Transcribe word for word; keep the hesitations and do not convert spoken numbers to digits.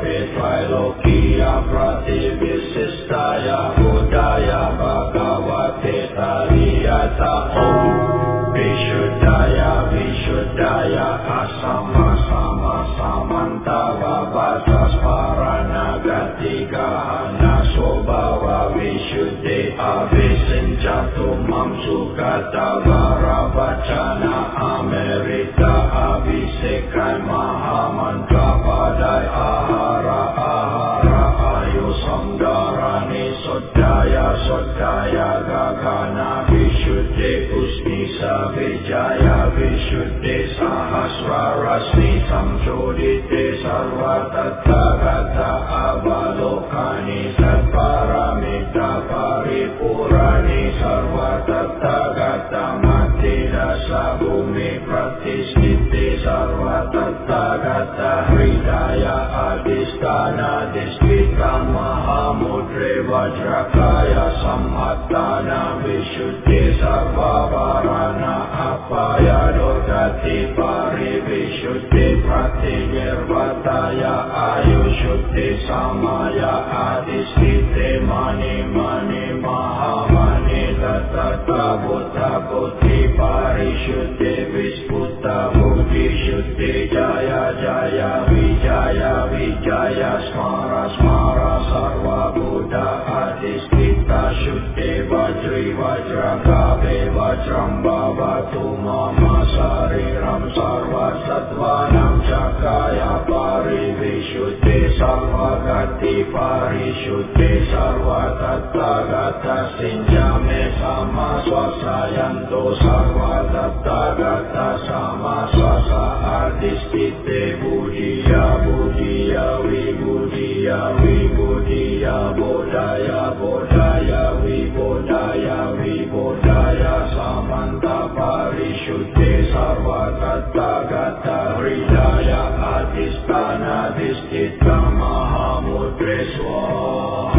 Sape Trailokia Prativissistaya Buddhaya Bhagavate Taliyata Om Vishuddhaya Vishuddhaya Asama Sama Samanta Vabhasas Paranagatika Nasobhava Vishuddhe Avisinjatu Mamsukata Varavachana Amerita Avisekai Mahamantra Padai Ahara Ahara Ayu Samdarani Sodaya Sodaya Gagana Vishuddhe Usnisa Vijaya Vishuddhe Sahasra Rasmi Samchodite Sarva Tathagata Avalokani Satparamita Paripurani Sarva Tathagata Matida Sabumi Pratisthite Sarva Tathagata Hridaya Adhisthana Disthita Mahamudre Vajrakaya Samhattana Vishuddhe Sarva Varana Apaya Dodati Pari Vishuddhe Pratinirvataya Ayushuddhe Samaya Adhisthite Mani Mani Mahamani Tattva Buddha Buddhi Parishuddhe Visputa Buddhi Shuddhe Jaya Jaya Vijaya Vijaya Smara Smara Sarva Buddha Adhisthita Shuddhe Vajri Vajrakave Vajram Bhavatu Mama Sariram Sarva Sattvanam Chakaya Pari Vishuddhe Sarva Gati Parishuddhe Sarva Tathagata Sinjame Sama Swasayanto Sarva Tathagata Sama Swasa Adhisthite Buddhiya Buddhiya Vibhuddhiya Vibhuddhiya Bodhaya Bodhaya Vibodhaya Vibodhaya Samanta Parishuddhe Sarva Tathagata Hridaya Adhisthana Disthita Mahamudre Swaha.